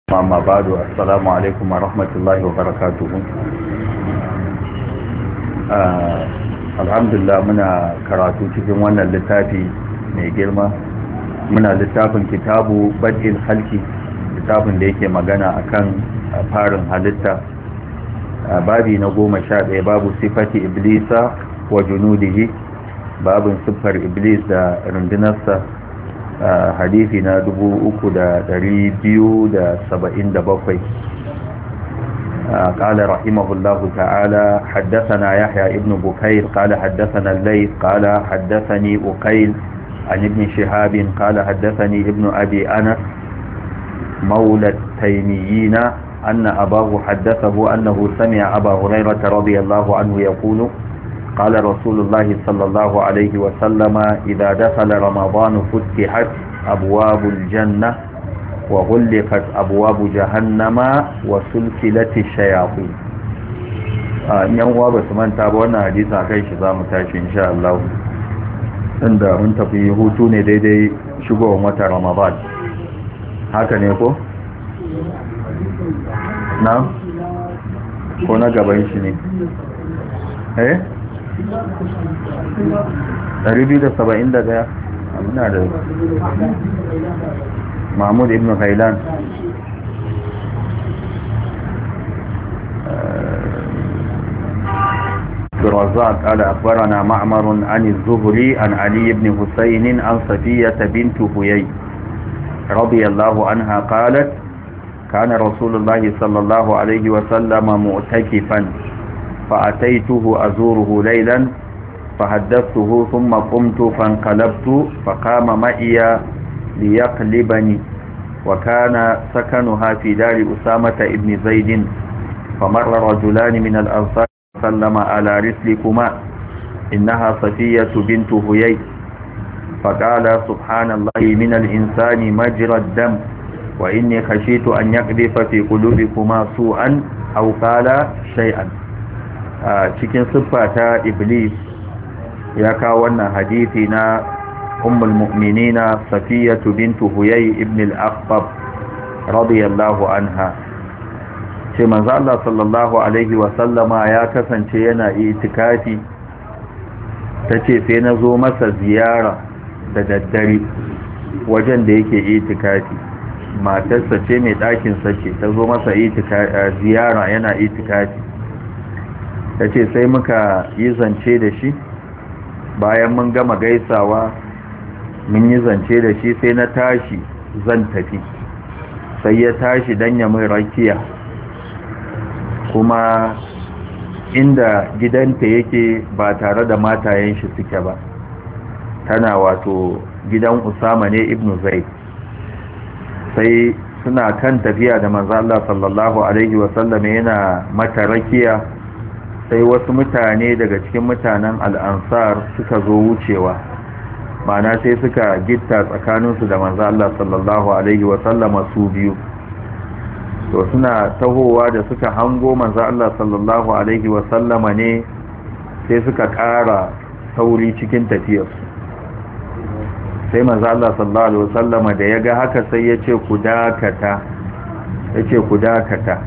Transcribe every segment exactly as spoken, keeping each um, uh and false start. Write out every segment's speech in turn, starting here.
amma ba'du assalamu alaikum wa rahmatullahi wa barakatuh. Alhamdulillah muna karatu cikin wannan littafi mai girma. Muna littafin kitabu bad'il halki, littafin da yake magana akan farin halitta. Babi na goma sha ɗaya, babu sifati iblisa wa junudihi, babin siffar iblis da rundunarsa. hadisi na dubu uku da dari biyu da saba'in da bakwai. قال رحمه الله تعالى حدثنا يحيى ابن بكير قال حدثنا الليث قال حدثني أقيل عن ابن شهاب قال حدثني ابن أبي أنس مولى التيميين أن أباه حدثه أنه سمع أبا هريرة رضي الله عنه يقول قال رسول الله صلى الله عليه وسلم إذا دخل رمضان فتحت أبواب الجنة وغلقت أبواب جهنم وسلسلة الشياطين. yan uwa ba su manta ba, wannan hadisi a kai shi za mu tashi insha Allah, inda mun tafi hutu ne daidai shigowar wata Ramadan, haka ne ko? na? ko na gaban shi ne? eh? dari biyu da saba'in da ɗaya muna da mahmud ibn hailan. الرزاق قال أخبرنا معمر عن الزهري عن علي بن حسين عن صفية بنت هيي رضي الله عنها قالت كان رسول الله صلى الله عليه وسلم معتكفا فأتيته أزوره ليلا فحدثته ثم قمت فانقلبت فقام معي ليقلبني وكان سكنها في دار أسامة ابن زيد فمر رجلان من الأنصار سلم على رسلكما إنها صفية بنت هيي فقال سبحان الله من الإنسان مجرى الدم وإني خشيت أن يقذف في قلوبكما سوءا أو قال شيئا. cikin siffa ta iblis ya kawo wannan hadisi na ummul mu'minina safiyatu bintu huyay ibn al-akhtab radiyallahu anha, ce manzo Allah sallallahu alaihi wa sallama ya kasance yana itikafi. tace sai na zo masa ziyara da daddare wajen da yake itikafi, matarsa ce mai ɗakin sa ce ta zo masa itikafi ziyara yana itikafi. ta ce sai muka yi zance da shi, bayan mun gama gaisawa mun yi zance da shi sai na tashi zan tafi, sai ya tashi don ya mai rakiya, kuma inda gidanta yake ba tare da matayen shi suke ba, tana wato gidan Usama ne ibn Zaid. sai suna kan tafiya da manzo Allah sallallahu alaihi wasallam yana mata rakiya, sai wasu mutane daga cikin mutanen al'ansar suka zo wucewa, mana sai suka gitta tsakaninsu da manzo Allah sallallahu alaihi wasallama su biyu. to suna tahowa da suka hango manzo Allah sallallahu alaihi wasallama ne, sai suka ƙara sauri cikin tafiyarsu. sai manzo Allah sallallahu alaihi wasallama da ya ga haka sai ya ce ku dakata, ya ce ku dakata,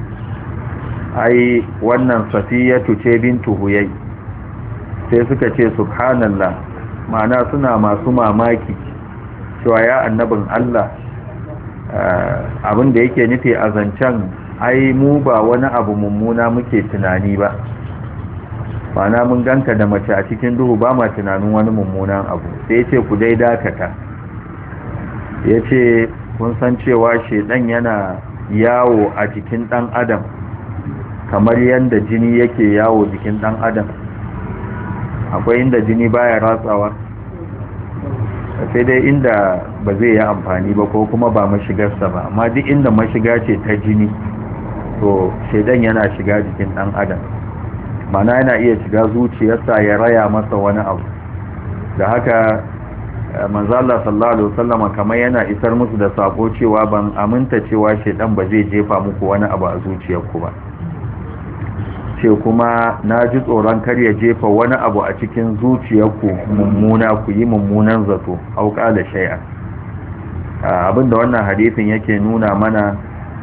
ai wannan safiyatu ce bintu huyai. sai suka ce subhanallah, ma'ana suna masu mamaki cewa ya annabin Allah, abin da yake nufi a zancen ai mu ba wani abu mummuna muke tunani ba, ma'ana mun ganka da mace a cikin duhu ba ma tunanin wani mummunan abu. sai ya ce ku dai dakata, ya ce kun san cewa shedan yana yawo a jikin dan adam kamar yadda jini yake yawo jikin dan adam. akwai inda jini baya ratsawa, sai dai inda ba zai yi amfani ba ko kuma ba mashigarsa ba, amma duk inda mashiga ce ta jini to shaidan yana shiga jikin dan adam, mana yana iya shiga zuciyarsa ya raya masa wani abu. da haka manzo Allah sallallahu alaihi wasallam kamar yana isar musu da sako cewa ban aminta cewa shaidan ba zai jefa muku wani abu a zuciyarku ba, ce kuma na ji tsoron kar ya jefa wani abu a cikin zuciyarku mummuna, ku yi mummunan zato auka da shay'a. abinda wannan hadisin yake nuna mana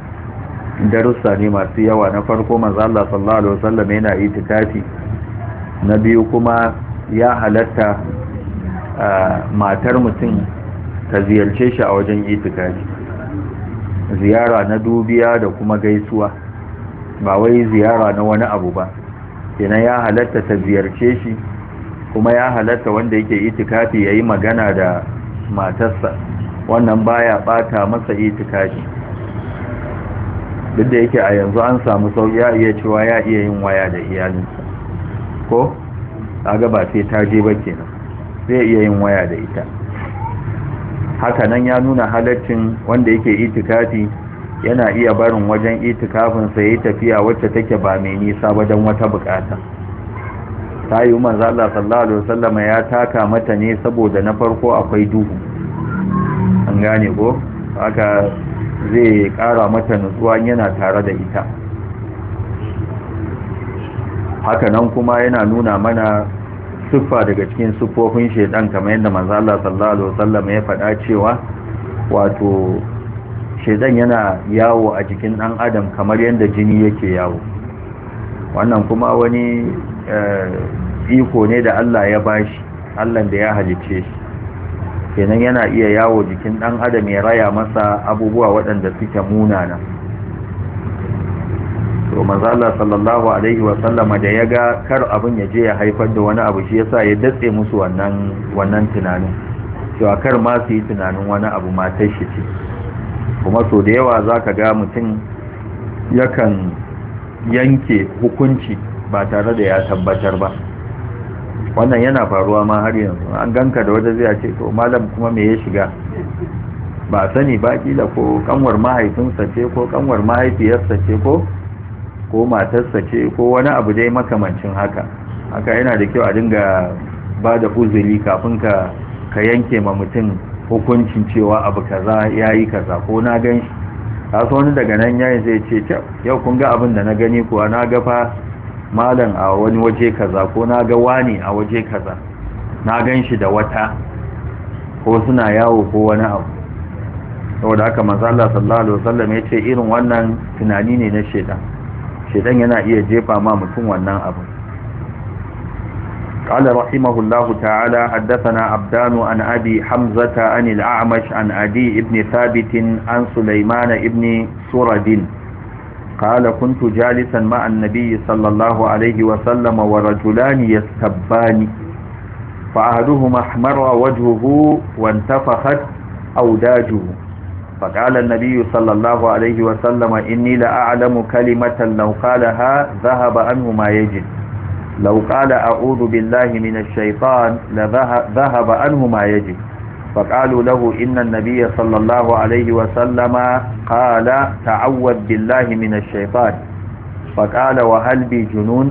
darussa ne masu yawa. Na farko manzo Allah sallallahu alaihi wasallam yana itikafi, na biyu kuma ya halatta matar mutum ta ziyarce shi a wajen itikafi, ziyara na dubiya da kuma gaisuwa, ba wai ziyara na wani abu ba. kenan ya halatta ta ziyarce shi, kuma ya halatta wanda yake itikafi yayi magana da matarsa, wannan baya bata masa itikafi. duk da yake a yanzu an samu sauki, ya iya cewa ya iya yin waya da iyalinsa, ko kaga ba sai ta je ba kenan, zai iya yin waya da ita. haka nan ya nuna halaccin wanda yake itikafi yana iya barin wajen itikafin sa yayi tafiya wacce take ba mai nisa ba don wata bukata. ta yi manzo Allah sallallahu alaihi wasallam ya taka mata ne saboda na farko akwai duhu, an gane ko, haka zai kara mata nutsuwa yana tare da ita. haka nan kuma yana nuna mana siffa daga cikin siffofin shedan, kamar yadda manzo Allah sallallahu alaihi wasallam ya faɗa cewa wato shedan yana yawo a jikin dan adam kamar yadda jini yake yawo. wannan kuma wani iko ne da Allah ya bashi, Allah da ya halicce shi, kenan yana iya yawo jikin dan adam ya raya masa abubuwa waɗanda suke munana. to manzo Allah sallallahu alaihi wa sallama da yaga kar abin ya je ya haifar da wani abu, shi yasa ya datse musu wannan wannan tunanin, cewa kar ma su yi tunanin wani abu matar shi ce. kuma so da yawa zaka ga mutum yakan yanke hukunci ba tare da ya tabbatar ba. wannan yana faruwa ma har yanzu, an ganka da wanda zai ce to malam kuma me ya shiga, ba sani ba, kila ko kanwar mahaifinsa ce ko kanwar mahaifiyarsa ce ko ko matarsa ce ko wani abu dai makamancin haka. haka yana da kyau a dinga ba da uzuri kafin ka ka yanke ma mutum hukuncin cewa abu kaza yayi kaza ko na gan shi. kaso wani daga nan yayin zai ce yau kun ga abin da na gani kuwa, na ga fa malam a wani waje kaza, ko na ga wani a waje kaza, na gan shi da wata, ko suna yawo ko wani abu. saboda haka manzo Allah sallallahu alaihi wasallam ya ce irin wannan tunani ne na shedan, shedan yana iya jefa ma mutum wannan abu. قال رحمه الله تعالى حدثنا عبدان عن أبي حمزة عن الأعمش عن عدي بن ثابت عن سليمان بن سرد قال كنت جالسا مع النبي صلى الله عليه وسلم ورجلان يستبان فأحدهما احمر وجهه وانتفخت أوداجه فقال النبي صلى الله عليه وسلم إني لأعلم كلمة لو قالها ذهب عنه ما يجد، لو قال أعوذ بالله من الشيطان لذهب عنه ما يجد. فقالوا له إن النبي صلى الله عليه وسلم قال تعوذ بالله من الشيطان. فقال وهل بي جنون.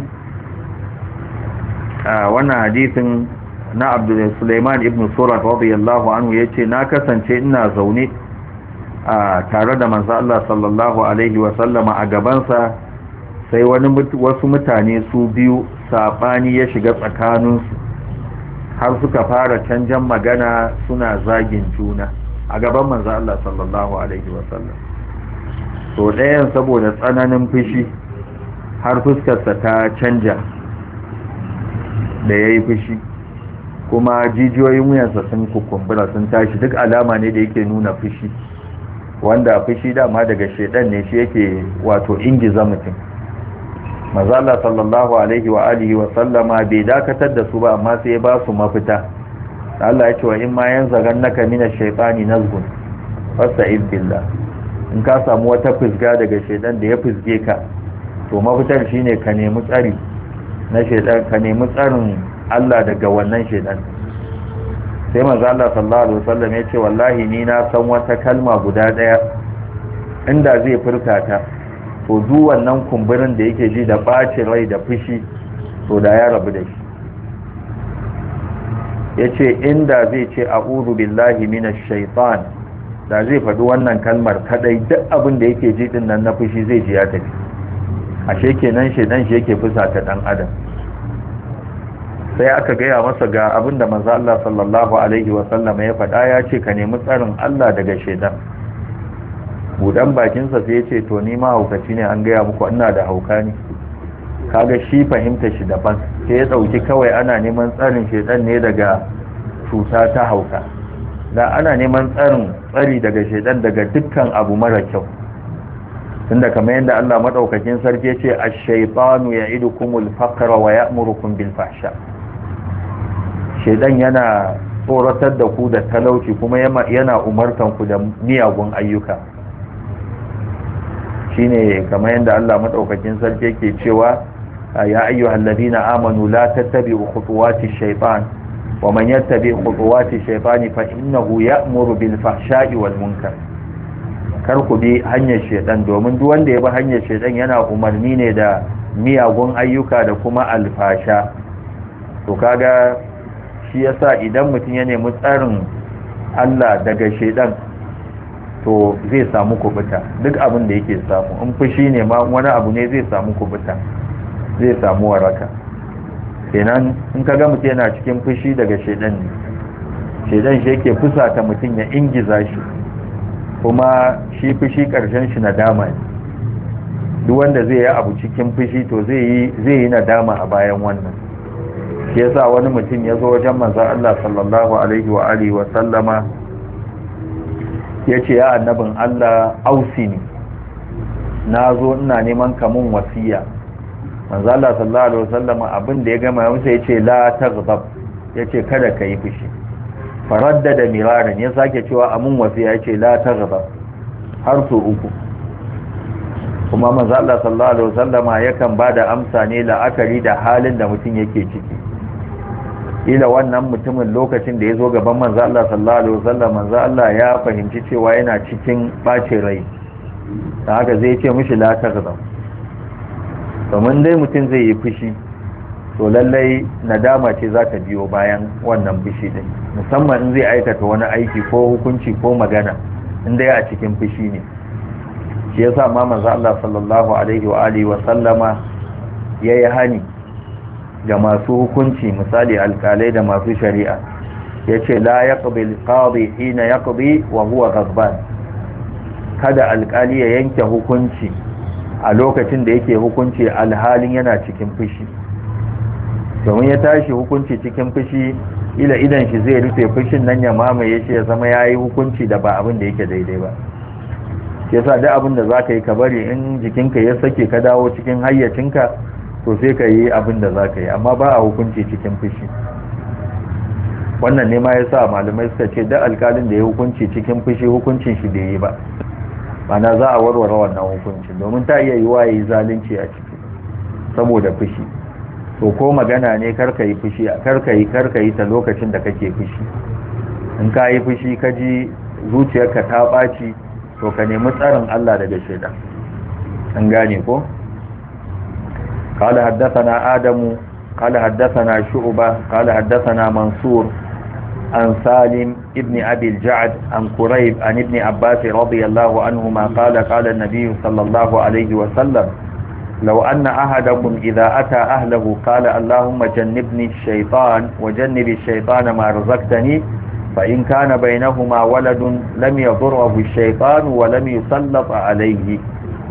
آه وانا حديث نا عبد سليمان ابن سورة رضي الله عنه يتي ناكسا شئنا زوني آه تارد من الله صلى الله عليه وسلم أقبانسا sai wani wasu mutane su biyu sabani ya shiga tsakaninsu har suka fara canjan magana suna zagin juna a gaban manzo Allah sallallahu alaihi wasallam. to ɗayan saboda tsananin fushi har fuskarsa ta canja da yayi fushi, kuma jijiyoyin wuyansa sun kukumbura sun tashi, duk alama ne da yake nuna fushi, wanda fushi dama daga shedan ne, shi yake wato ingiza mutum. manzo Allah sallallahu alaihi wa alihi wa sallama bai dakatar da su ba, amma sai ya ba su mafita. Allah ya ce wa in ma yanzaghannaka minash shaytani nazghun fasta'id billah. in ka samu wata fusga daga shaytan da ya fusge ka, to mafitar shine ka nemi tsari na shaytan, ka nemi tsarin Allah daga wannan shaytan. sai manzo Allah sallallahu alaihi wa sallam ya ce wallahi ni na san wata kalma guda daya inda zai furta ta, to duk wannan kumburin da yake ji da bacin rai da fushi, to da ya rabu da shi. yace inda zai ce a'udhu billahi minash shaitan, da zai faɗi wannan kalmar kadai, duk abin da yake ji din nan na fushi zai ji ya tafi. ashe kenan shedan shi yake fusata dan adam. sai aka gaya masa ga abin da manzo Allah sallallahu alaihi wa sallam ya faɗa, ya ce ka nemi tsarin Allah daga shedan. budan bakinsa sai ya ce to ni ma haukaci ne, an gaya muku ina da hauka ne. Kaga shi fahimta shi daban, sai ya dauki kawai ana neman tsarin shedan ne daga cuta ta hauka, da ana neman tsarin tsari daga shedan daga dukkan abu mara kyau. tunda kamar yadda Allah madaukakin sarki ya ce ash-shaytanu ya'idukumul faqra wa ya'murukum bil fahsha, shedan yana tsoratar da ku da talauci kuma yana umartan ku da miyagun ayyuka. shine kamar yadda Allah madaukakin sarki yake cewa ya ayyuhal ladina amanu la tattabi'u khutuwati shaytan wa man yattabi' khutuwati shaytani fa innahu ya'muru bil fahsha'i wal munkar. kar ku bi hanyar shedan, domin duk wanda ya bi hanyar shedan yana umarni ne da miyagun ayyuka da kuma alfasha. to kaga shi yasa idan mutum ya nemi tsarin Allah daga shedan to zai samu kubuta duk abin da yake samu. in fushi ne ma wani abu ne zai samu kubuta, zai samu waraka. kenan in kaga mutum yana cikin fushi daga shedan ne, shedan shi yake fusata mutum ya ingiza shi, kuma shi fushi karshen shi nadama ne. duk wanda zai yi abu cikin fushi to zai yi zai yi nadama a bayan wannan. shi yasa wani mutum ya zo wajen manzon Allah sallallahu alaihi wa alihi wa sallama yace ya annabin Allah ausini, na zo ina neman kamun wasiya. manzon Allah sallallahu alaihi wa sallama abin da ya gama masa yace la taghdab, yace kada kai fushi. faraddada miraran, ya sake cewa amun wasiya yace la taghdab har su uku. kuma manzo Allah sallallahu alaihi wasallama yakan bada amsa ne la'akari da halin da mutum yake ciki. ila wannan mutumin lokacin da yazo gaban manzo Allah sallallahu alaihi wasallam, manzo Allah ya fahimci cewa yana cikin bacin rai, dan haka zai ce mishi la taghdab. domin dai mutum zai yi fushi to lallai nadama ce za ta biyo bayan wannan fushi din, musamman in zai aikata wani aiki ko hukunci ko magana in dai a cikin fushi ne. shi yasa ma manzo Allah sallallahu alaihi wa alihi wa sallama yayi hani ga masu hukunci, misali alkalai da masu shari'a, yace la yaqbi al-qadi hina yaqdi wa huwa ghadban. kada alkali ya yanke hukunci a lokacin da yake hukunci alhalin yana cikin fushi, domin ya tashi hukunci cikin fushi ila idan shi zai rufe fushin nan ya mamaye shi ya zama yayi hukunci da ba abin da yake daidai ba. yasa duk abin da zaka yi ka bari, in jikinka ya sake ka dawo cikin hayyacinka to sai ka yi abin da zaka yi, amma ba a hukunci cikin fushi. wannan ne ma yasa malamai suka ce duk alkalin da ya hukunci cikin fushi hukuncin shi bai yi ba, mana za a warware wannan hukuncin, domin ta iya yiwa yayi zalunci a ciki saboda fushi. to ko magana ne karka yi fushi, karka yi karka yi ta lokacin da kake fushi. in ka yi fushi ka ji zuciyarka ta ɓaci to ka nemi tsarin Allah daga shaidan. an gane ko? قال حدثنا آدم قال حدثنا شعبة قال حدثنا منصور عن سالم ابن أبي الجعد عن قريب عن ابن عباس رضي الله عنهما قال قال النبي صلى الله عليه وسلم لو أن أحدكم إذا أتى أهله قال اللهم جنبني الشيطان وجنب الشيطان ما رزقتني فإن كان بينهما ولد لم يضره الشيطان ولم يسلط عليه.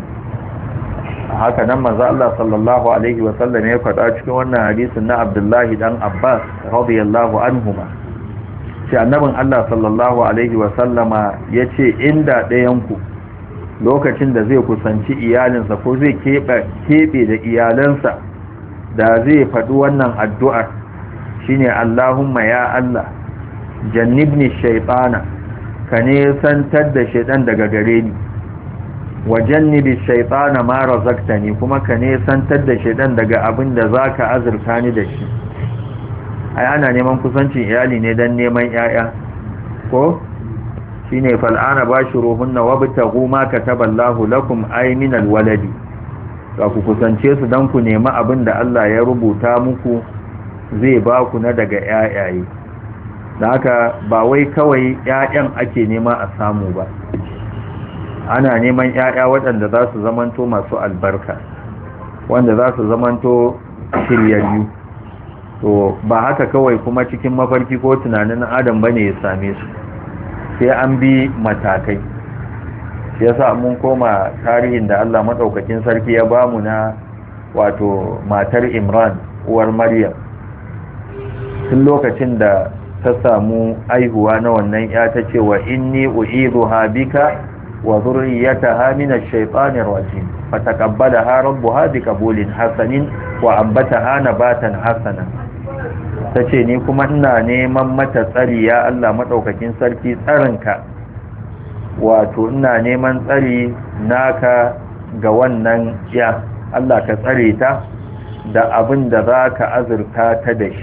haka nan manzo Allah sallallahu alaihi wa sallam ya faɗa cikin wannan hadisin na Abdullahi dan Abbas radiyallahu anhuma, shi annabin Allah sallallahu alaihi wa sallama yace inda ɗayan ku lokacin da zai kusanci iyalinsa ko zai keɓe da iyalansa da zai faɗi wannan addu'ar, shine Allahumma ya Allah jannibni shaytana, ka ne santar da shaytan daga gare ni, wa jannibi shaytana ma razaqtani, kuma ka ne santar da shaytan daga abin da zaka azurta ni da shi. ai ana neman kusancin iyali ne dan neman yaya ko shine fal'ana bashiruhunna wabtaghu ma kataballahu lakum ay min alwaladi, ka ku kusance su dan ku nemi abin da Allah ya rubuta muku zai ba ku na daga yayaye. dan haka ba wai kawai yayan ake nema a samu ba, ana neman yaya waɗanda za su zamanto masu albarka, wanda za su zamanto shiryayyu. to ba haka kawai kuma cikin mafarki ko tunanin adam bane ya same su, sai an bi matakai. shi yasa mun koma tarihin da Allah madaukakin sarki ya bamu na wato matar Imran uwar Maryam tun lokacin da ta samu aihuwa na wannan ya ta ce wa inni u'idhuha bika wa dhurriyyataha min ash-shaytanir rajim fataqabbalaha rabbuha biqabulin hasanin wa ambataha nabatan hasana tace ni kuma ina neman mata tsari ya Allah madaukakin sarki tsarinka wato ina neman tsari naka ga wannan ya Allah ka tsare ta da abin da za ka azurta ta da shi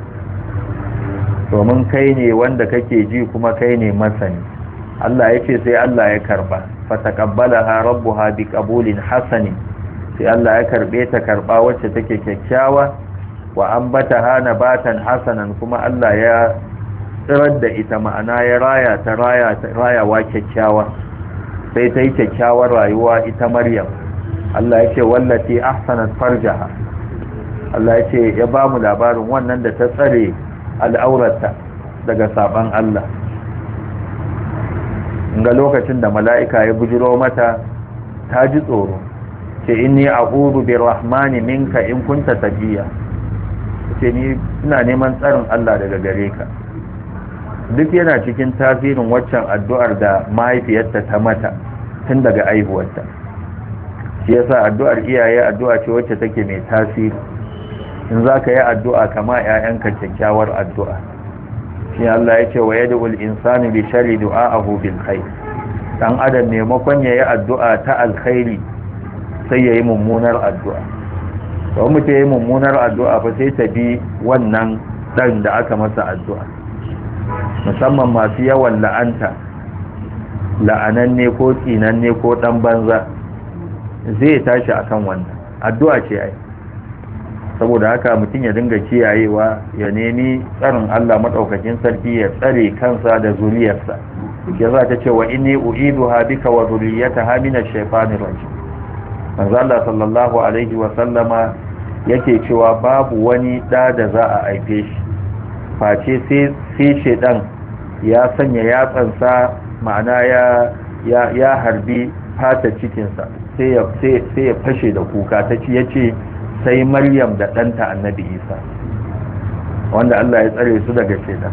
domin kai ne wanda kake ji kuma kai ne masani Allah ya ce sai Allah ya karba fataqabbalaha rabbuha biqabulin hasani sai Allah ya karbe ta karba wacce take kyakkyawa wa ambataha nabatan hasanan kuma Allah ya tsirar da ita ma'ana ya raya ta raya rayawa kyakkyawa sai ta yi kyakkyawar rayuwa ita Maryam Allah ya ce wallati ahsanat farjaha Allah ya ce ya ba mu labarin wannan da ta tsare al'aurata daga saban Allah ga lokacin da mala'ika ya bujiro mata ta ji tsoro ce inni a'udhu birrahmani minka in kunta taqiya ce ni ina neman tsarin Allah daga gare ka duk yana cikin tasirin waccan addu'ar da mahaifiyarta ta mata tun daga aihuwarta shi yasa addu'ar iyaye addu'a ce wacce take mai tasiri in za ka yi addu'a kama ‘ya'yanka kyakkyawar addu'a shi Allah ya ce wa yadda ul'insani bi shari du'a'ahu bil khair ɗan adam maimakon ya yi addu'a ta alkhairi sai ya yi mummunar addu'a don mutu ya yi mummunar addu'a fa sai ta bi wannan ɗan da aka masa addu'a musamman masu yawan la'anta la'ananne ko tsinanne ko ɗan banza zai tashi akan wannan addu'a ce ai saboda haka mutum ya dinga kiyayewa ya nemi tsarin Allah madaukakin sarki ya tsare kansa da zuriyarsa ya za ta ce wa inni u'iduha bika wa zurriyataha min ash-shaytanir rajim manzo Allah sallallahu alaihi wa sallama yake cewa babu wani da da za a aife shi face sai sai shedan ya sanya yatsansa ma'ana ya ya ya harbi fata cikinsa sai ya sai ya fashe da kuka ta ci yace sai Maryam da ɗanta annabi Isa wanda Allah ya tsare su daga shaitan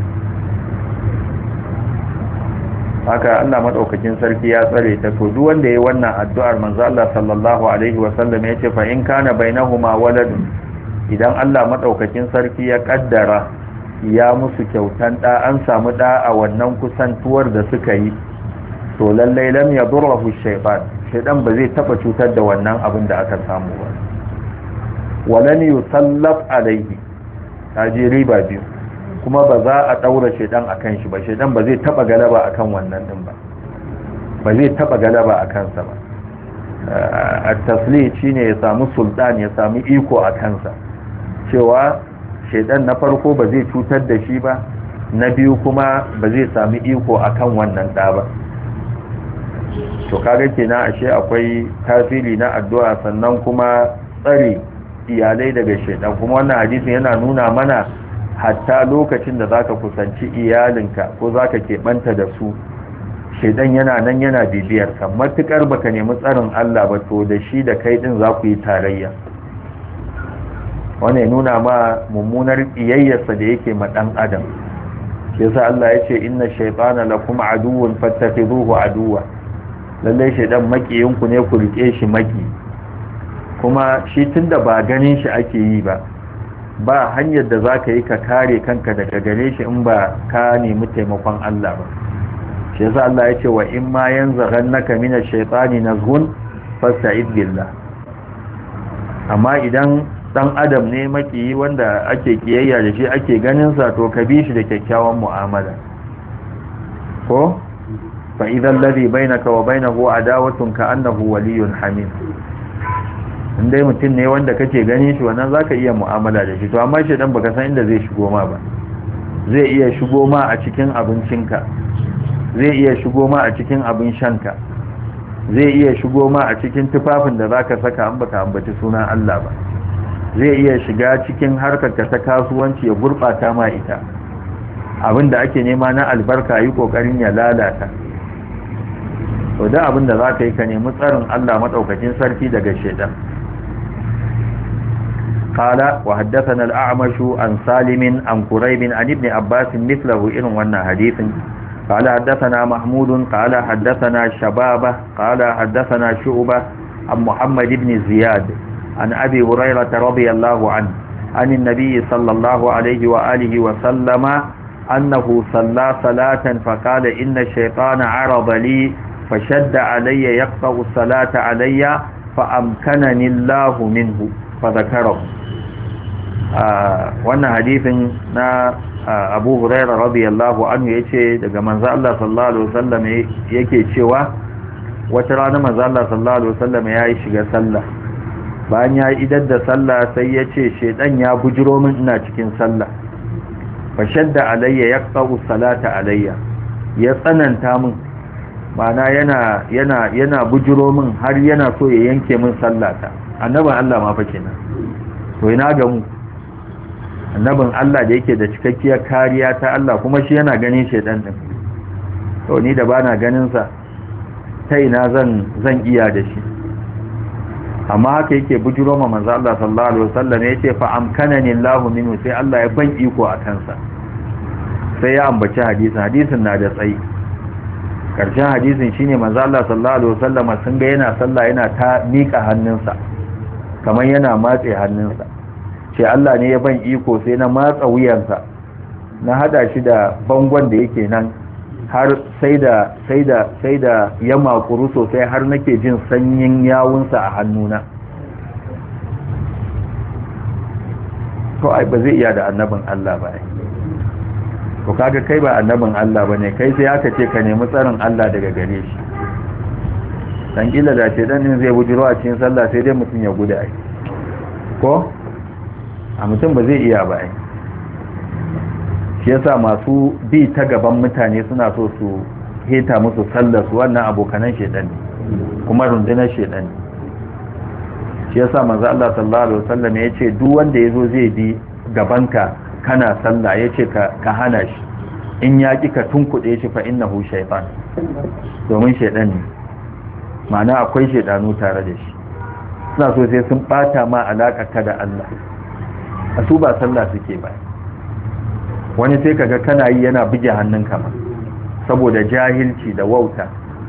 haka Allah madaukakin sarki ya tsare ta to duk wanda yayi wannan addu'ar manzo Allah sallallahu alaihi wasallam yace fa in kana bainahuma waladun idan Allah madaukakin sarki ya kaddara ya musu kyautan da an samu da a wannan kusantuwar da suka yi to lallai lam yadurruhu shaytan shaytan ba zai taba cutar da wannan abin da aka samu ba walan yusallaf alaihi taji riba biyu kuma ba za a daura shedan akan shi ba shedan ba zai taba galaba akan wannan din ba ba zai taba galaba akan sa ba at-taslit shine ya samu sultan ya samu iko akan sa cewa shedan na farko ba zai cutar da shi ba na biyu kuma ba zai samu iko akan wannan da ba to kaga kenan ashe akwai tasiri na addu'a sannan kuma tsari iyalai daga shaidan kuma wannan hadisin yana nuna mana hatta lokacin da zaka kusanci iyalinka ko zaka keɓanta da su shaidan yana nan yana bibiyar ka matukar baka nemi tsarin Allah ba to da shi da kai din za ku yi tarayya wannan nuna ma mummunar iyayyarsa da yake ma dan adam yasa Allah ya ce inna shaytana lakum aduwwun fattakhidhuhu aduwwa lalle shaidan makiyinku ne ku rike shi maki kuma shi tunda ba ganin shi ake yi ba ba hanyar da za ka yi ka kare kanka daga gare shi in ba ka nemi taimakon Allah ba shi yasa Allah ya ce wa in ma yanzaghannaka minash shaitani nazghun fasta'id billah amma idan dan adam ne makiyi wanda ake kiyayya da shi ake ganin sa to ka bi shi da kyakkyawan mu'amala ko fa idan ladhi bainaka wa bainahu adawatun ka annahu waliyyun hamim indai mutum ne wanda kake ganin shi wannan zaka iya mu'amala da shi to amma shi dan baka san inda zai shigo ma ba zai iya shigo ma a cikin abincinka zai iya shigo ma a cikin abin shanka zai iya shigo ma a cikin tufafin da zaka saka an baka ambaci sunan Allah ba zai iya shiga cikin harkarka ta kasuwanci ya gurbata ma ita abinda ake nema na albarka yi kokarin ya lalata to da abin da za ka yi ka nemi tsarin Allah madaukakin sarki daga shaitan. قال وحدثنا الأعمش عن سالم عن قريب عن ابن عباس مثله إن وانا حديث قال حدثنا محمود قال حدثنا شبابة قال حدثنا شعبة عن محمد بن زياد عن أبي هريرة رضي الله عنه عن النبي صلى الله عليه وآله وسلم أنه صلى صلاة فقال إن الشيطان عرض لي فشد علي يقطع الصلاة علي فأمكنني الله منه فذكره. wannan hadithin na Abu Hurairah radiyallahu anhu yace daga manzo Allah sallallahu alaihi wasallam yake cewa wata rana manzo Allah sallallahu alaihi wasallam yayi shiga sallah, bayan ya idar da sallah sai yace shedan ya bujiro min ina cikin sallah, fa shadda alayya yaqta'u salata alayya, ya tsananta min, mana yana yana yana bujiro min har yana so ya yanke min sallata. Annabin Allah ma fa kenan, to ina ga mu annabin Allah da yake da cikakkiyar kariya ta Allah, kuma shi yana ganin shedan din, to ni da bana ganin sa ta ina zan zan iya da shi. amma haka yake bujiro ma manzo Allah sallallahu alaihi wasallam yace fa amkanani Allahu minhu, sai Allah ya ban iko a kansa. sai ya ambaci hadisin hadisin na da tsayi. karshen hadisin shine manzo Allah sallallahu alaihi wasallam sun ga yana sallah yana ta mika hannunsa kamar yana matse hannunsa, ce Allah ne ya ban iko sai na matsa wuyansa na hada shi da bangon da yake nan har sai da sai da sai da ya makuru sosai har nake jin sanyin yawunsa a hannuna. to ai ba zai iya da annabin Allah ba ai. to kaga kai ba annabin Allah bane, kai sai aka ce ka nemi tsarin Allah daga gare shi. dan kila da ce dan zai bujiro a cikin sallah sai dai mutum ya guda ai, ko a mutum ba zai iya ba ai. shi yasa masu bi ta gaban mutane suna so su heta musu sallar su, wannan abokanan shedan ne kuma rundunar shedan ne. shi yasa manzo Allah sallallahu alaihi wasallam ya ce duk wanda yazo zai bi gabanka kana sallah yace ka ka hana shi, in ya ki ka tunkuɗe shi fa innahu shaytan, domin shedan ne, ma'ana akwai shedanu tare da shi, suna so sai sun bata ma alaka ka da Allah. a su ba sallah suke ba. wani sai kaga kana yi yana buge hannunka ma saboda jahilci da wauta.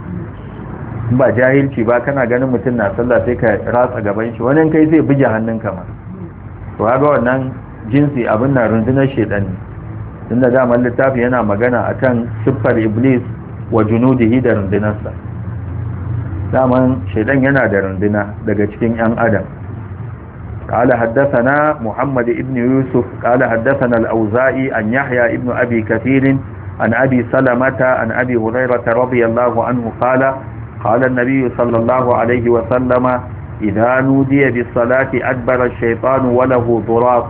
ba jahilci ba kana ganin mutum na sallah sai ka ratsa gaban shi, wani kai zai buge hannunka ma. to ga wannan jinsi abin na rundunar shedan ne, tunda daman littafi yana magana akan siffar iblis wa junudihi da rundunarsa. daman shedan yana da runduna daga cikin yan adam. قال حدثنا محمد ابن يوسف قال حدثنا الأوزائي عن يحيى ابن أبي كثير عن أبي سلمة عن أبي هريرة رضي الله عنه قال قال النبي صلى الله عليه وسلم إذا نودي بالصلاة أدبر الشيطان وله ضراط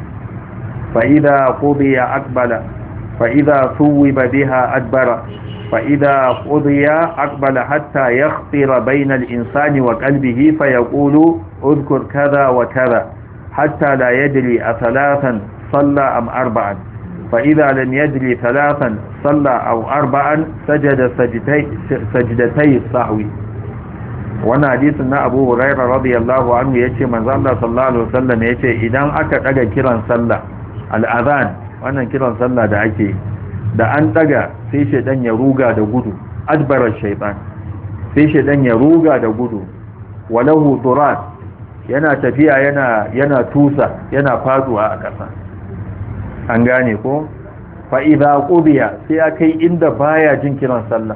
فإذا قضي أقبل فإذا ثوب بها أدبر فإذا قضي أقبل حتى يخطر بين الإنسان وقلبه فيقول اذكر كذا وكذا حتى لا يدري أثلاثا صلى أم أربعا فإذا لم يدري ثلاثا صلى أو أربعا سجد سجدتي, سجدتي الصحو. وانا حديثنا أبو هريرة رضي الله عنه يتي من الله صلى الله عليه وسلم يتي إذا أكد أجا كيران صلى الأذان وانا كيران صلى دا أكي da an daga sai shaidan ya ruga da gudu, adbarar shaitan, sai shaidan ya ruga da gudu, walahu durat, yana tafiya yana yana tusa yana faduwa a ƙasa. an gane ko fa idza qudiya sai akai inda baya jin kiran sallah,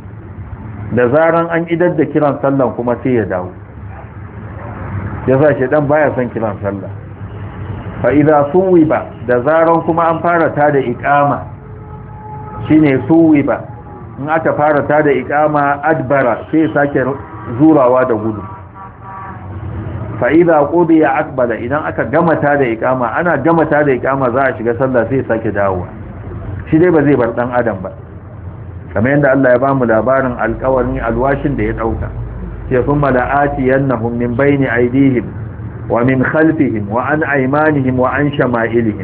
da zaran an idar da kiran sallah kuma sai ya dawo. yasa shaidan baya son kiran sallah. fa idza suwiba, da zaran kuma an fara ta da iqama, shine suwiba, in aka fara ta da iqama adbara sai sake zurawa da gudu. fa idza qudiya aqbala, idan aka gama ta da iqama, ana gama ta da iqama za a shiga sallah sai sake dawowa. shi dai ba zai bar dan adam ba, kamar yadda Allah ya ba mu labarin alƙawarin alwashin da ya dauka, sai kuma la'ati yanahum min bayni aydihim wa min khalfihim wa an aymanihim wa an shama'ilihim.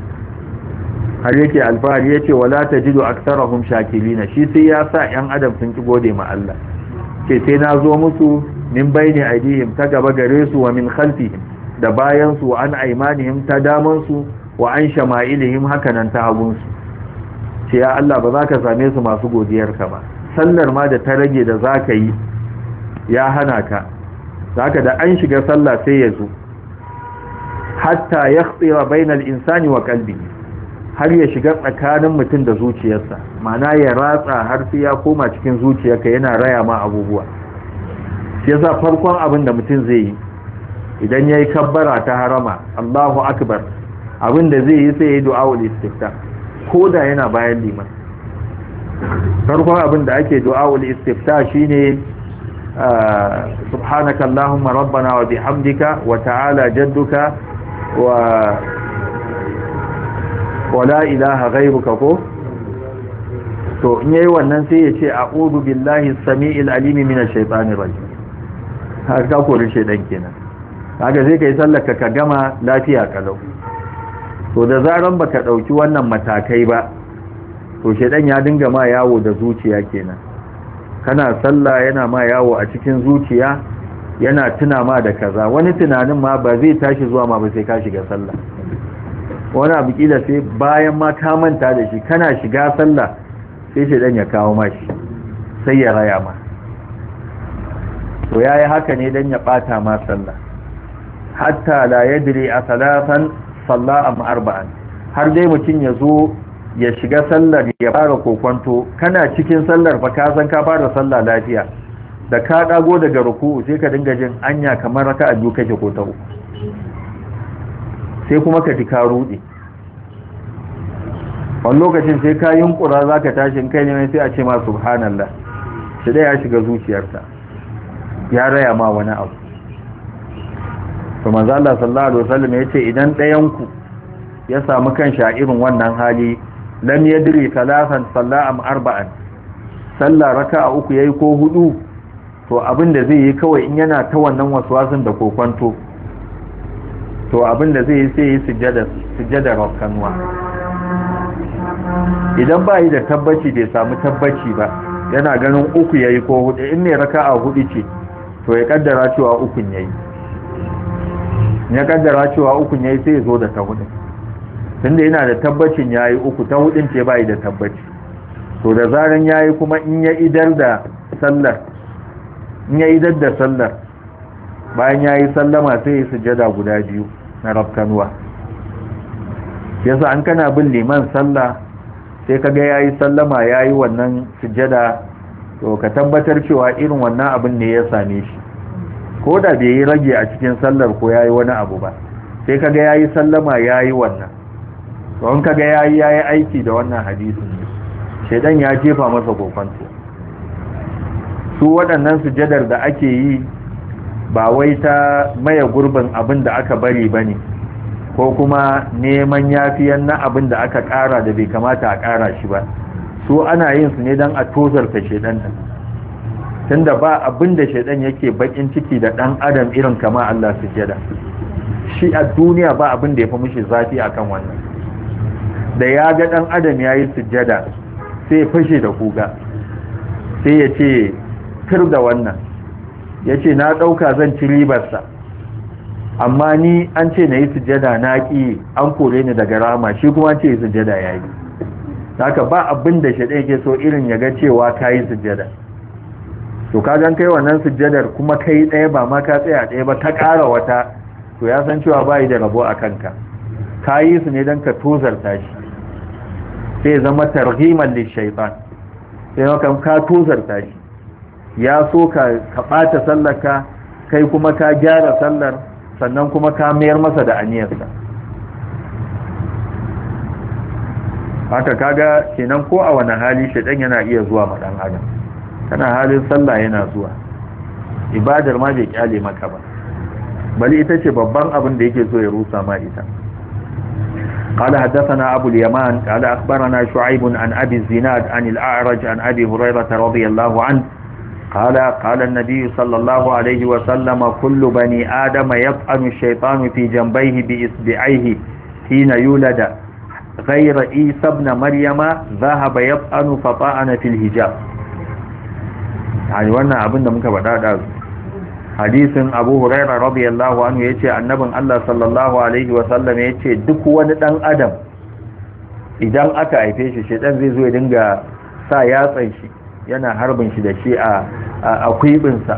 har yake alfahari yace wala tajidu aktharahum shakirina, shi sai ya sa yan adam sun ki gode ma Allah. ce sai na zo musu min bayni aidihim ta gaba gare su wa min khalfihim da bayan su wa an aymanihim ta daman su wa an shama'ilihim hakanan ta hagun su ce ya Allah ba za ka same su masu godiyar ka ba sallar ma da ta rage da za ka yi ya hana ka zaka da an shiga sallah sai ya zo hatta yakhtiya bainal insani wa qalbihi har ya shiga tsakanin mutum da zuciyarsa ma'ana ya ratsa har sai ya koma cikin zuciyarka yana raya ma abubuwa shi yasa farkon abin da mutum zai yi idan yayi kabbara ta harama Allahu akbar abin da zai yi sai yayi du'aul istiftah koda yana bayan liman farkon abin da ake du'aul istiftah shine subhanaka allahumma rabbana wa bihamdika wa ta'ala jadduka wa wala ilaha ghayruka ko to in yayi wannan sai ya ce a'udhu billahi as-sami'il alim minash shaitanir rajim haka ka kore shedan kenan kaga zai kai sallaka ka gama lafiya kalau to da zaran baka dauki wannan matakai ba to shedan ya dinga ma yawo da zuciya kenan kana sallah yana ma yawo a cikin zuciya yana tuna ma da kaza wani tunanin ma ba zai tashi zuwa ma ba sai ka shiga sallah wani abu kila sai bayan ma ka manta da shi kana shiga sallah sai shedan ya kawo mashi sai ya raya ma to yayi haka ne dan ya bata ma sallah hatta la yadri a salatan salla am arba'an har dai mutun ya zo ya shiga sallar ya fara kokonto kana cikin sallar fa ka san ka fara sallah lafiya da ka dago daga ruku'u sai ka dinga jin anya kamar raka'a biyu kake ko ta uku sai kuma ka ji ka rude wani lokacin sai ka yunkura zaka tashi in kai ne sai a ce ma subhanallah shi dai ya shiga zuciyarka ya raya ma wani abu to manzo Allah sallallahu alaihi wasallam yace idan ɗayan ku ya samu kanshi a irin wannan hali lam yadri thalathan salla am arba'an sallah raka'a uku yayi ko hudu to abinda zai yi kawai in yana ta wannan waswasin da kokonto to abinda zai yi sai yi sujjada sujjada rakkanwa idan ba yi da tabbaci bai samu tabbaci ba yana ganin uku yayi ko hudu in ne raka'a hudu ce to ya kaddara cewa ukun yayi ya kaddara cewa ukun yayi sai ya zo da ta hudu tunda yana da tabbacin yayi uku ta hudun ce bai da tabbaci to da zaran yayi kuma in ya idar da sallar in ya idar da sallar bayan yayi sallama sai ya sujjada guda biyu na rafkanuwa yasa an kana bin liman sallah sai kaga yayi sallama yayi wannan sujjada to ka tabbatar cewa irin wannan abin ne ya same shi ko da bai yi rage a cikin sallar ko yayi wani abu ba sai kaga yayi sallama yayi wannan to in kaga yayi yayi aiki da wannan hadisin shedan ya jefa masa kokonto su waɗannan sujjadar da ake yi ba wai ta maye gurbin abin da aka bari bane ko kuma neman yafiyan na abin da aka ƙara da bai kamata a ƙara shi ba su ana yin su ne don a tozarta shedan din tunda ba abin da shedan yake bakin ciki da dan adam irin kama Allah sujjada shi a duniya ba abin da ya fi mishi zafi akan wannan da ya ga dan adam yayi sujjada sai ya fashe da kuga sai ya ce kir da wannan ya ce na ɗauka zan ci ribarsa amma ni an ce na yi sujjada na ƙi an kore ni daga rama shi kuma an ce yi sujjada ya yi haka ba abin da shaɗe ke so irin ya ga cewa ka yi sujjada to ka gan kai wannan sujjadar kuma kai ɗaya ba ma ka tsaya ɗaya ba ka ƙara wata to ya san cewa ba yi da rabo a kanka ka yi su ne don ka tozarta shi sai zama tarhiman lishaitan sai maka ka tozarta shi ya so ka ɓata sallarka kai kuma ka gyara sallar sannan kuma ka mayar masa da aniyarsa haka kaga kenan ko a wani hali shaitan yana iya zuwa ma dan adam kana halin sallah yana zuwa ibadar ma bai kyale maka ba bali ita ce babban abin da yake so ya rusa ma ita قال حدثنا أبو اليمان قال أخبرنا شعيب عن أبي الزناد عن الأعرج عن أبي هريرة رضي الله عنه قال قال النبي صلى الله عليه وسلم كل بني آدم يطعن الشيطان في جنبيه بإصبعيه حين يولد غير عيسى ابن مريم ذهب يطعن فطعن في الحجاب ai wannan abin da muka faɗa da hadisin Abu Hurairah radiyallahu anhu yace annabin Allah sallallahu alaihi wa sallam yace duk wani dan adam idan aka haife shi shedan zai zo ya dinga sa yatsan shi yana harbin shi da shi a a kuibin sa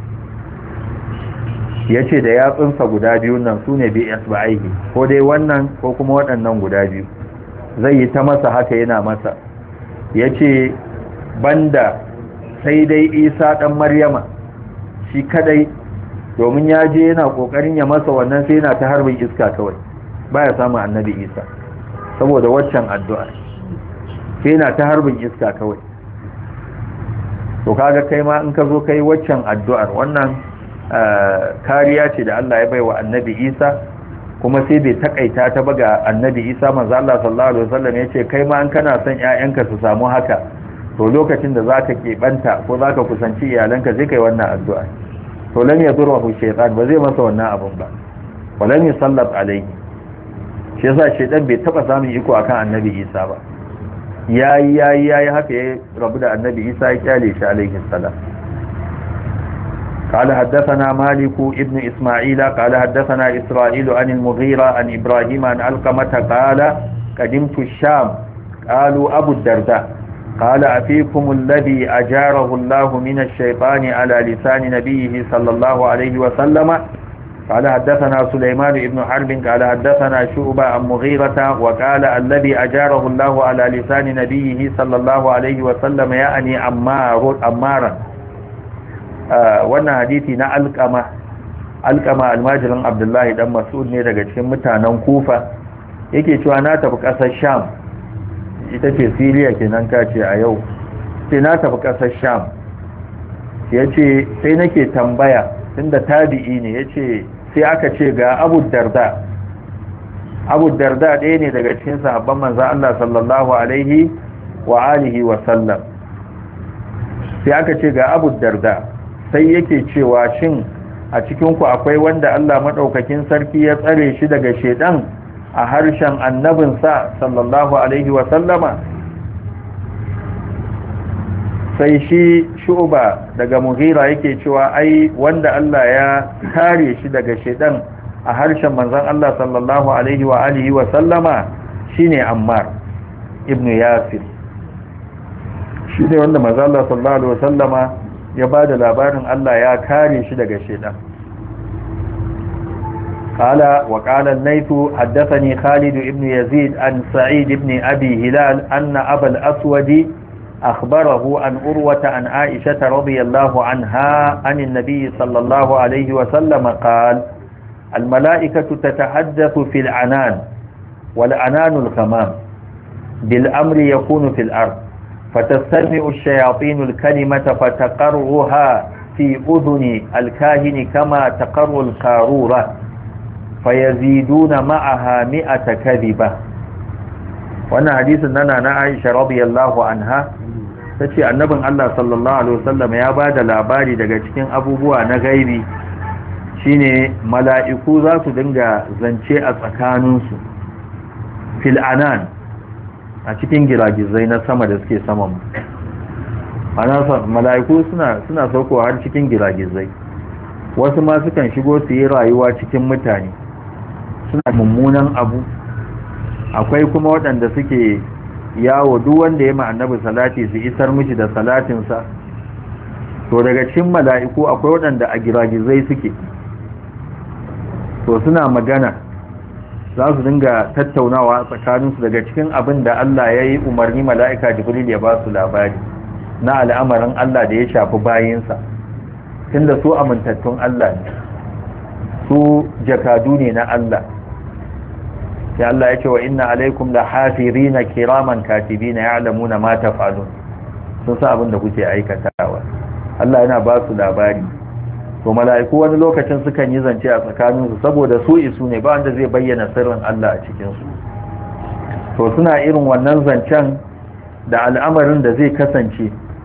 yace da yatsunsa guda biyu nan sune bi asba'ihi ko dai wannan ko kuma waɗannan guda biyu zai yi ta masa haka yana masa yace banda sai dai Isa dan Maryama shi kadai domin ya je yana kokarin ya masa wannan sai yana ta harbin iska kawai baya samu annabi Isa saboda waccan addu'a sai yana ta harbin iska kawai to kaga kai ma in ka zo kai waccan addu'ar wannan kariya ce da Allah ya bai wa annabi Isa kuma sai bai takaita ta ba ga annabi Isa manzo Allah sallallahu alaihi wasallam yace kai ma in kana son ƴaƴanka su samu haka to lokacin da zaka keɓanta ko zaka kusanci iyalanka zai kai wannan addu'a to lam yadurruhu shaytan ba zai masa wannan abun ba walam yusallat alayhi shi yasa shaytan bai taba samun iko akan annabi Isa ba yayi yayi yayi haka ya rabu da annabi Isa ya kyale shi alaihi salam قال حدثنا مالك ابن إسماعيل قال حدثنا إسرائيل عن المغيرة عن إبراهيم عن علقمة قال قدمت الشام قالوا أبو الدرداء قال أفيكم الذي أجاره الله من الشيطان على لسان نبيه صلى الله عليه وسلم قال حدثنا سليمان بن حرب قال حدثنا شعبة عن مغيرة وقال الذي أجاره الله على لسان نبيه صلى الله عليه وسلم يعني عمار عمارا wannan hadisi na alƙama alƙama almajirin Abdullahi dan Mas'ud ne daga cikin mutanen Kufa yake cewa na tafi ƙasar Sham ita ce Syria kenan kace a yau sai na tafi ƙasar Sham yace sai nake tambaya tunda tabi'i ne yace sai aka ce ga Abu Darda Abu Darda ɗaya ne daga cikin sahabban manzon Allah sallallahu alaihi wa alihi wa sallam sai aka ce ga Abu Darda sai yake cewa shin a cikinku akwai wanda Allah madaukakin sarki ya tsare shi daga shedan a harshen annabinsa sallallahu alaihi wa sallama sai shi Shu'ba daga Mughira yake cewa ai wanda Allah ya kare shi daga shedan a harshen manzon Allah sallallahu alaihi wa alihi wa sallama shine Ammar ibn Yasir shi ne wanda manzon Allah sallallahu alaihi wa sallama ya ba da labarin Allah ya kare shi daga shaitan qala wa qala an-naytu haddathani Khalid ibn Yazid an Sa'id ibn Abi Hilal anna Aba al-Aswad akhbarahu an Urwa an Aisha radhiyallahu anha an an-nabiy sallallahu alayhi wa sallam qala al-mala'ikatu tatahaddathu fil anan wal ananu al-ghamam bil amri yakunu fil ard فتستمع الشياطين الكلمة فتقرها في أذن الكاهن كما تقر القارورة فيزيدون معها مئة كذبة وانا حديث أننا عائشة رضي الله عنها tace annabin Allah sallallahu alaihi wasallam ya bada labari daga cikin abubuwa na gaibi shine mala'iku za su dinga zance a tsakaninsu fil anan a cikin giragizai na sama da suke saman ana mala'iku suna suna saukowa har cikin giragizai wasu ma sukan shigo su yi rayuwa cikin mutane suna mummunan abu akwai kuma waɗanda suke yawo duk wanda ya ma annabi salati su isar mishi da salatinsa to daga cikin mala'iku akwai waɗanda a giragizai suke to suna magana za su dinga tattaunawa tsakaninsu daga cikin abin da Allah ya yi umarni mala'ika Jibril ya ba su labari na al'amarin Allah da ya shafi bayinsa tunda su amintattun Allah ne su jakadu ne na Allah sai Allah ya ce wa inna alaikum la hafirina kiraman katibina ya'lamuna ma taf'alun sun sa abin da kuke aikatawa Allah yana ba su labari to mala'iku wani lokacin sukan yi zance a tsakaninsu saboda su isu ne ba wanda zai bayyana sirrin Allah a cikinsu to suna irin wannan zancen da al'amarin da zai kasance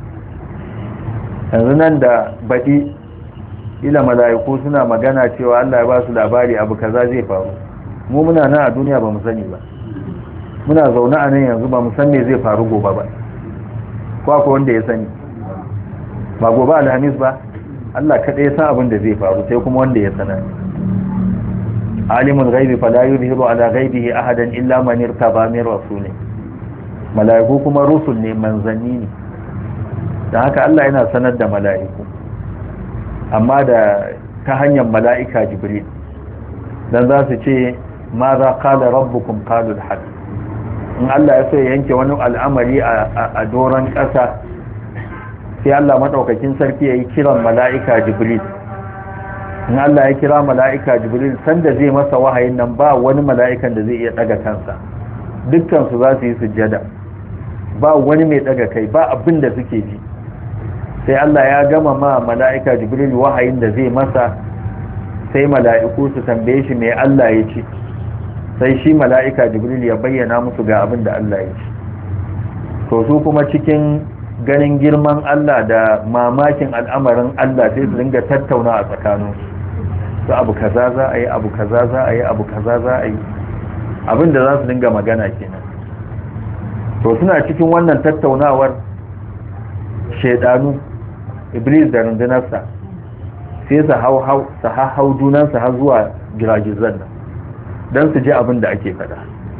yanzu nan da baɗi ila mala'iku suna magana cewa Allah ya ba su labari abu kaza zai faru mu muna nan a duniya ba mu sani ba muna zaune a nan yanzu ba mu san me zai faru gobe ba ko akwai wanda ya sani ba gobe alhamis ba Allah kaɗai ya san abin da zai faru sai kuma wanda ya sanar. alimul ghaibi fala yuzhiru ala ghaibihi ahadan illa man irtaba min rasulih. mala'iku kuma rusul ne, manzanni ne, dan haka Allah yana sanar da mala'iku amma da ta hanyar mala'ika Jibril, dan za su ce ma za qala rabbukum qalu al-haq. in Allah ya so ya yanke wani al'amari a doron ƙasa sai Allah madaukakin sarki yayi kiran mala'ika Jibril. in Allah ya kira mala'ika Jibril sanda zai masa wahayin nan ba wani mala'ikan da zai iya daga kansa, dukkan su za su yi sujjada, ba wani mai daga kai, ba abin da suke ji sai Allah ya gama ma mala'ika Jibril wahayin da zai masa, sai mala'iku su tambaye shi mai Allah ya ce, sai shi mala'ika Jibril ya bayyana musu ga abin da Allah ya ce. to su kuma cikin ganin girman Allah da mamakin al'amarin Allah sai su dinga tattauna a tsakaninsu, su abu kaza za a yi, abu kaza za a yi, abu kaza za a yi, abin da za su dinga magana kenan. to suna cikin wannan tattaunawar shaidanu Iblis da rundunarsa sai su hau hau su hau junansu har zuwa giragizan nan don su ji abin da ake faɗa.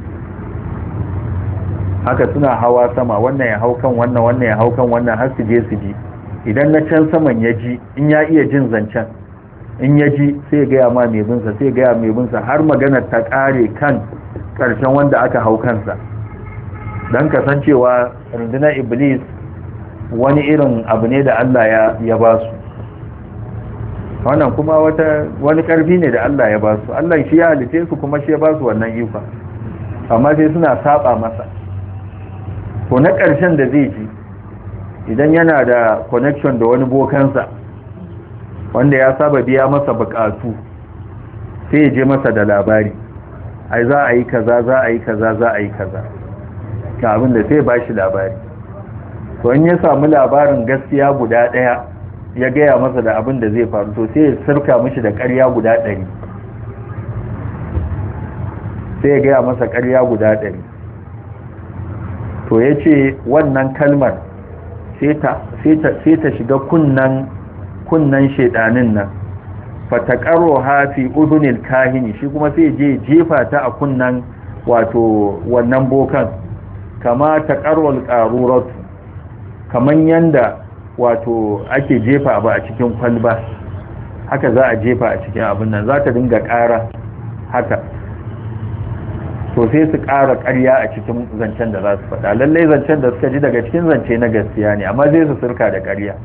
haka suna hawa sama, wannan ya hau kan wannan, wannan ya hau kan wannan, har su je su ji. idan na can saman ya ji, in ya iya jin zancen, in ya ji sai ya gaya ma mai binsa, sai ya gaya mai binsa har maganar ta ƙare kan ƙarshen wanda aka hau kansa. don kasancewa rundunar Iblis wani irin abu ne da Allah ya, ya ba su, wannan kuma wata wani ƙarfi ne da Allah ya ba su. Allah shi ya halice su kuma shi ya ba su wannan iko, amma sai suna saba masa. ko na ƙarshen da zai ji idan yana da connection da wani bokansa wanda ya saba biya masa buƙatu, sai ya je masa da labari, ai za a yi kaza, za a yi kaza, za a yi kaza, ga abin da sai ba shi labari. to in ya samu labarin gaskiya guda ɗaya ya gaya masa da abin da zai faru, to sai ya sirka mishi da ƙarya guda ɗari, sai ya gaya masa ƙarya guda ɗari. to ya ce wannan kalmar sai ta shiga kunnan kunnan shaidanin nan, fataƙaro hafi udunil kahini, shi kuma sai je jefa ta a kunnan wato wannan bokan, kama taƙarwal ƙaruratu, kaman yanda wato ake jefa abu a cikin kwalba, haka za a jefa a cikin abin nan, za ta dinga ƙara haka. to sai su ƙara ƙarya a cikin zancen da za su faɗa. lallai zancen da suka ji daga cikin zance na gaskiya ne, amma zai su sirka da ƙarya.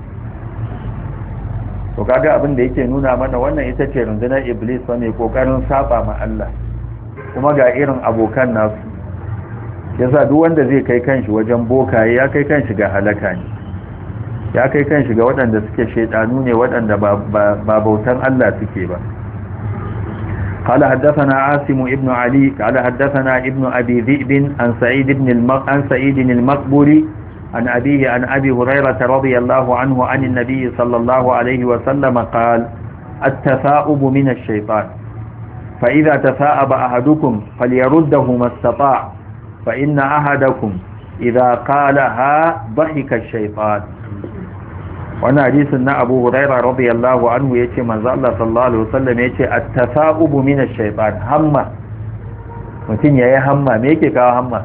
to kaga abin da yake nuna mana wannan ita ce rundunar Iblis wa mai ƙoƙarin saba ma Allah, kuma ga irin abokan nasu. yasa duk wanda zai kai kanshi wajen bokaye ya kai kanshi ga halaka ne, ya kai kanshi ga waɗanda suke shaidanu ne, waɗanda ba bautan Allah suke ba. قال حدثنا عاصم ابن علي قال حدثنا ابن أبي ذئب عن سعيد بن المق... عن سعيد المقبري عن أبيه عن أبي هريرة رضي الله عنه عن النبي صلى الله عليه وسلم قال التثاؤب من الشيطان فإذا تثاءب أحدكم فليرده ما استطاع فإن أحدكم إذا قالها ضحك الشيطان. wannan hadisin na Abu Hurairah radiyallahu anhu yace manzo Allah sallallahu alaihi wasallam yace at-tafa'ubu min ash-shaytan, hamma, mutun yayi hamma. Me yake kawo hamma?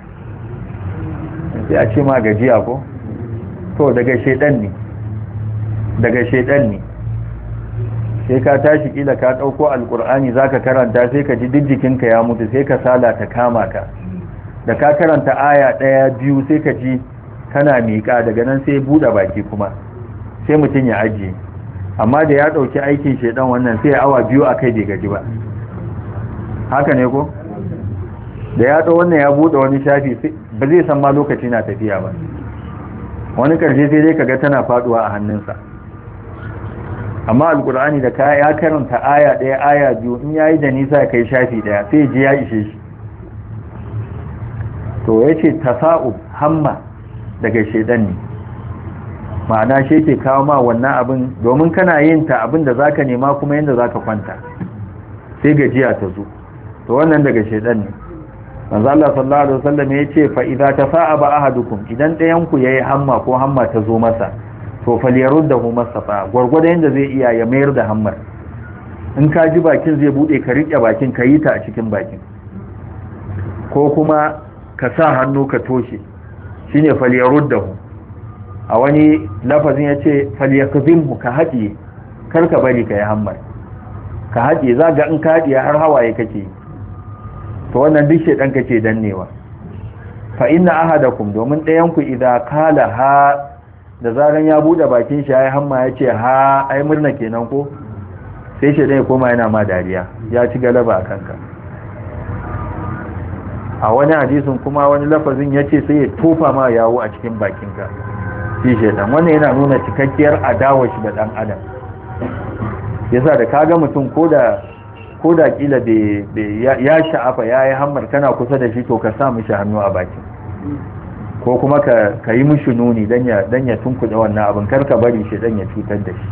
sai a ce ma gajiya ko? to daga shaydan ne, daga shaydan ne. sai ka tashi kila ka dauko alqur'ani zaka karanta, sai ka ji jikinka ya mutu, sai ka sala ta kama ka, da ka karanta aya daya biyu sai ka ji kana miƙa, daga nan sai bude baki kuma sai mutum ya ajiye. amma da ya dauki aikin shedan wannan sai awa biyu akai bai gaji ba, haka ne ko? da ya dau wannan ya bude wani shafi ba zai san ma lokaci na tafiya ba, wani karshe sai dai kaga tana faduwa a hannunsa. amma alkur'ani da ka ya karanta aya daya aya biyu, in yayi da nisa kai shafi daya sai ji ya ishe shi. to yace tasa'ub, hamma, daga shedan ne, ma'ana shi ke kawo ma wannan abin, domin kana yin ta abin da zaka nema kuma yanda zaka kwanta, sai gajiya ta zo. to wannan daga shedan ne. manzo Allah sallallahu alaihi wasallam yace fa idza tafa'aba ahadukum, idan ɗayan ku yayi hamma ko hamma ta zo masa, to falyaruddahu masafa gurgurda yanda zai iya ya mayar da hammar. In ka ji bakin zai bude ka rike bakin ka yi ta a cikin bakin, ko kuma ka sa hannu ka toshe, shine falyaruddahu. A wani lafazin yace falyakzimhu, ka haɗiye, kar ka bari ka yi hammar, ka haɗiye. za ga in ka haɗiye har hawaye kake, to wannan duk shedan kake dannewa. fa inna ahadakum, domin ɗayan ku idan kala ha, da zaran ya bude bakin shi yayi hamma yace ha, ai murna kenan ko, sai shedan ya koma yana ma dariya, ya ci galaba a kanka. A wani hadisin kuma wani lafazin yace sai ya tofa ma yawo a cikin bakinka, shi shedan. wannan yana nuna cikakkiyar adawa shi da dan adam. Yasa da kaga mutum koda koda kila da ya sha'afa yayi hammar kana kusa da shi, to ka sa mishi hannu a bakin, ko kuma ka yi mishi nuni dan ya dan ya tunkuɗe wannan abin, kar ka bari shi dan ya cutar da shi.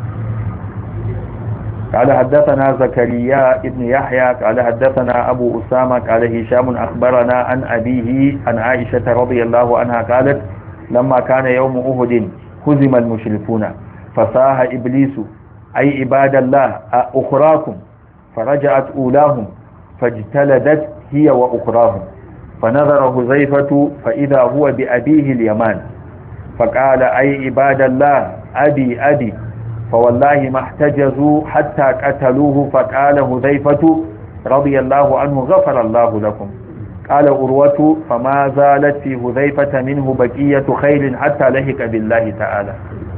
قال حدثنا زكريا ابن يحيى قال حدثنا أبو أسامة قال هشام أخبرنا عن أبيه عن عائشة رضي الله عنها قالت لما كان يوم أهد هزم المشركون فصاح إبليس أي عباد الله أخراكم، فرجعت أولاهم فاجتلدت هي وأخراهم، فنظر حذيفة فإذا هو بأبيه اليمان فقال أي عباد الله أبي أبي، فوالله ما احتجزوا حتى قتلوه. فقال حذيفة رضي الله عنه غفر الله لكم. قال أروة فما زالت في حذيفة منه بقية خير حتى لحق بالله تعالى.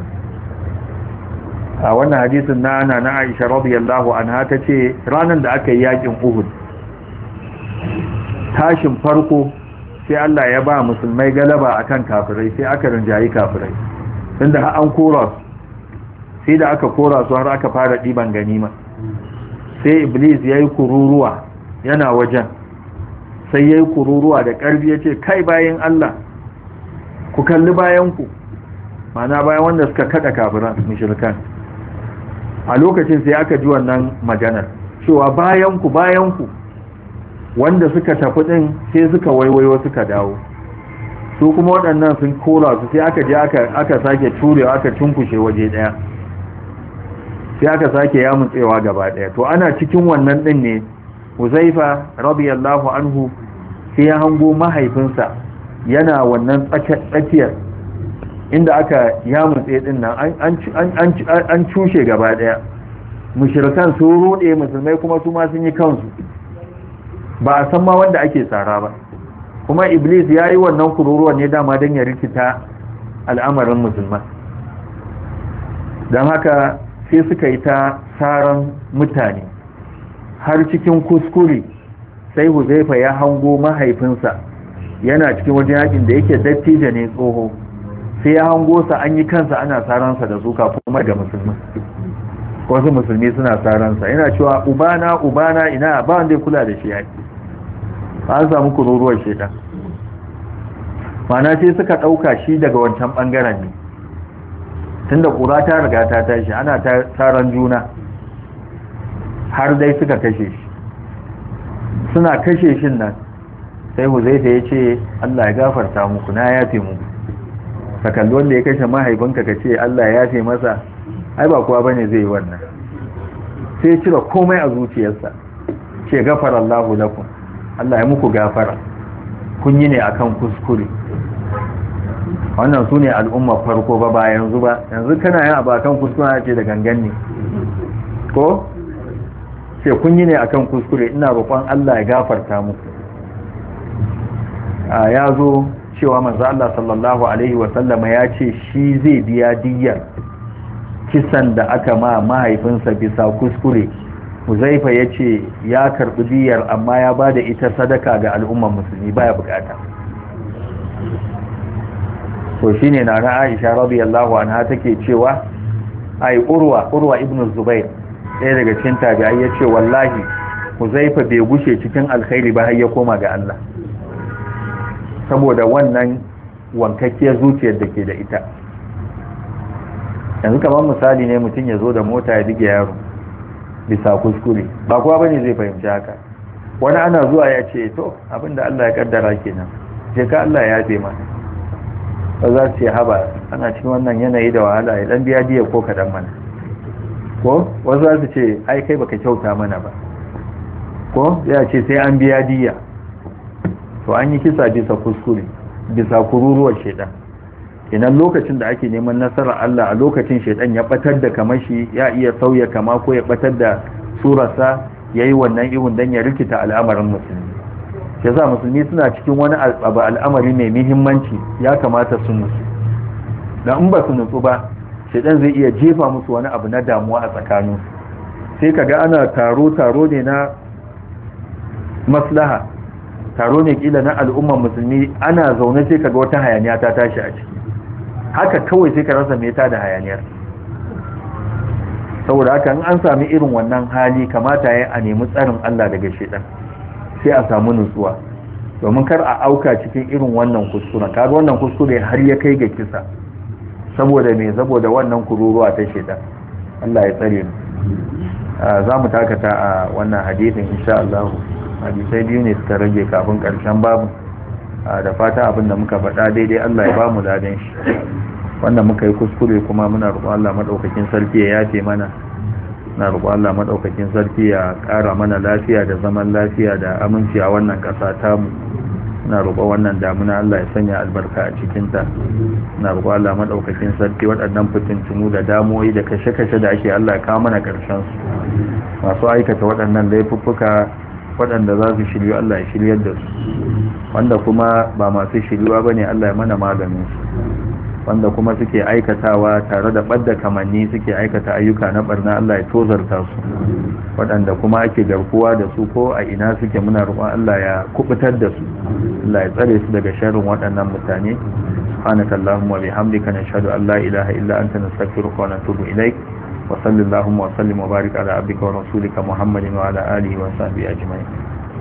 a wannan hadisin na ana na Aisha radiyallahu anha tace ranan da aka yi yakin Uhud, tashin farko sai Allah ya ba musulmai galaba akan kafirai, sai aka rinjayi kafirai, tunda har an kora su, sai da aka kora su har aka fara diban ganima. Sai Iblis yayi kururuwa yana wajen, sai yayi kururuwa da karfi yace kai bayin Allah ku kalli bayan ku, mana bayan wanda suka kada kafiran mushrikan. A lokacin sai aka ji wannan maganar cewa bayanku bayanku, wanda suka tafi din sai suka waiwayo suka dawo, su kuma waɗannan sun kora su, sai aka je aka aka sake turewa aka tunkushe waje daya, sai aka sake yamutsewa gaba daya. To ana cikin wannan din ne Huzaifa radiyallahu anhu sai ya hango mahaifinsa yana wannan tsakiyar inda aka yamutse din nan an cushe gaba daya, mushrikan sun rude musulmai kuma su ma sun yi kansu, ba a san ma wanda ake tsara ba. Kuma Iblis ya yi wannan kururuwa ne dama don ya rikita al'amarin musulman, don haka sai suka yi ta tsaron mutane har cikin kuskure. Sai Huzaifa ya hango mahaifinsa yana cikin wajen yakin da yake dattijo ne tsoho, sai ya hango sa an yi kansa ana saransa da su kafin kuma ga musulmi, wasu musulmi suna saransa yana cewa ubana ubana ina ba wanda ya kula da shi yaki. An samu kururuwar shedan, mana sai suka dauka shi daga wancan bangaren ne, tunda kura ta riga ta tashi ana ta saran juna, har dai suka kashe shi. Suna kashe shin nan sai Huzaifa ya ce Allah ya gafarta muku, na yafe muku. Ka kalli wanda ya kashe mahaifinka ka ce Allah ya yafe masa, ai ba kowa bane zai yi wannan. Sai cire komai a zuciyarsa, ce gafara Allahu lakum, Allah ya muku gafara, kun yi ne akan kuskure. Wannan su ne al'umma farko ba ba yanzu ba, yanzu kana yin abu akan kuskure ce da gangan ne ko? Ce kun yi ne akan kuskure, ina roƙon Allah ya gafarta muku. a ya zo cewa manzo Allah sallallahu alaihi wasallama ya ce shi zai biya diyyar kisan da aka ma mahaifinsa bisa kuskure. Huzaifa ya ce ya karɓi diyyar amma ya ba da ita sadaka ga al'ummar musulmi, baya bukata. to shine na na Aisha radiyallahu anha take cewa ai urwa urwa ibn Zubair ɗaya daga cikin tabi'ai yace wallahi Huzaifa bai gushe cikin alkhairi ba har ya koma ga Allah, saboda wannan wankakkiyar zuciyar da ke da ita. Yanzu kamar misali ne mutum ya zo da mota ya dige yaro bisa kuskure, ba kowa bane zai fahimci haka. Wani ana zuwa ya ce to abinda Allah ya kaddara kenan, je ka Allah ya yafe masa. ba za su ce haba ana cikin wannan yanayi da wahala ya dan biya diya ko kadan mana ko wasu za su ce ai kai baka kyauta mana ba ko ya ce sai an biya diya. To an yi kisa bisa kuskure bisa kururuwar shedan. Idan lokacin da ake neman nasarar Allah a lokacin shedan ya batar da kamashi ya iya sauya kama ko ya batar da surarsa yayi wannan ihun dan ya rikita al'amarin musulmi. Sai za musulmi suna cikin wani abu al'amari mai muhimmanci ya kamata su nutsu. Dan in ba su nutsu ba shedan zai iya jefa musu wani abu na damuwa a tsakaninsu. Sai kaga ana taro taro ne na maslaha, taro ne kila na al'ummar musulmi, ana zaune sai kaga wata hayaniya ta tashi a ciki haka kawai sai ka rasa me ta da hayaniyar. Saboda haka in an sami irin wannan hali kamata ya a nemi tsarin Allah daga shedan sai a samu nutsuwa, domin kar a auka cikin irin wannan kuskure. Kaga wannan kuskure har ya kai ga kisa saboda me saboda wannan kururuwa ta shedan. Allah ya tsare mu. za mu takata a wannan hadisin insha Allah. Hadisai biyu ne suka rage kafin karshen babu. Da fata abin da muka faɗa daidai Allah ya ba mu ladan shi, wanda muka yi kuskure kuma muna roƙon Allah madaukakin sarki ya yafe mana. Na roƙon Allah madaukakin sarki ya ƙara mana lafiya da zaman lafiya da aminci a wannan ƙasa tamu. Na roƙon wannan damuna Allah ya sanya albarka a cikin ta. Na roƙon Allah madaukakin sarki waɗannan fitintunu da damuwoyi da kashe-kashe da ake Allah ya kawo mana ƙarshen su. Masu aikata waɗannan laifuffuka waɗanda za su shiryu Allah ya shiryar da su, wanda kuma ba masu shiryuwa ba ne Allah ya mana maganin su, wanda kuma suke aikatawa tare da ɓadda kamanni suke aikata ayyuka na ɓarna Allah ya tozarta su, waɗanda kuma ake garkuwa da su ko a ina suke muna roƙon Allah ya kubutar da su, Allah ya tsare su daga sharrin waɗannan mutane. Subhanaka Allahumma wa bihamdika nashhadu an la ilaha illa anta nastaghfiruka wa natubu ilaik. وصلى اللهم وسلم وبارك على عبدك ورسولك محمد وعلى آله وصحبه أجمعين.